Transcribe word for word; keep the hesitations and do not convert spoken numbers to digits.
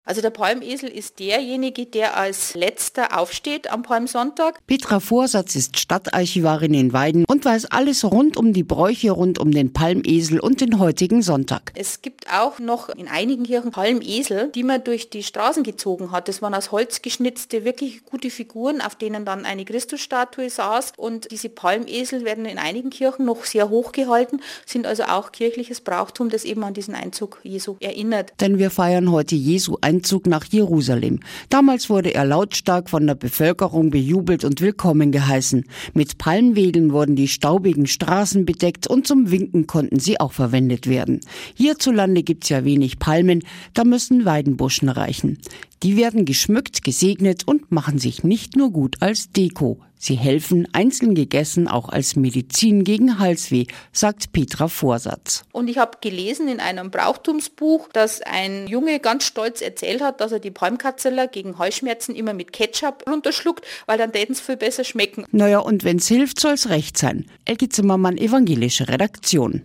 Also der Palmesel ist derjenige, der als letzter aufsteht am Palmsonntag. Petra Vorsatz ist Stadtarchivarin in Weiden und weiß alles rund um die Bräuche rund um den Palmesel und den heutigen Sonntag. Es gibt auch noch in einigen Kirchen Palmesel, die man durch die Straßen gezogen hat. Das waren aus Holz geschnitzte, wirklich gute Figuren, auf denen dann eine Christusstatue saß. Und diese Palmesel werden in einigen Kirchen noch sehr hoch gehalten, sind also auch kirchliches Brauchtum, das eben an diesen Einzug Jesu erinnert. Denn wir feiern heute Jesu Einzug nach Jerusalem. Damals wurde er lautstark von der Bevölkerung bejubelt und willkommen geheißen. Mit Palmwedeln wurden die staubigen Straßen bedeckt und zum Winken konnten sie auch verwendet werden. Hierzulande gibt's ja wenig Palmen, da müssen Weidenbuschen reichen. Die werden geschmückt, gesegnet und machen sich nicht nur gut als Deko. Sie helfen, einzeln gegessen, auch als Medizin gegen Halsweh, sagt Petra Vorsatz. Und ich habe gelesen in einem Brauchtumsbuch, dass ein Junge ganz stolz erzählt hat, dass er die Palmkatzeler gegen Halsschmerzen immer mit Ketchup runterschluckt, weil dann täten sie viel besser schmecken. Naja, und wenn's hilft, soll's recht sein. Elke Zimmermann, evangelische Redaktion.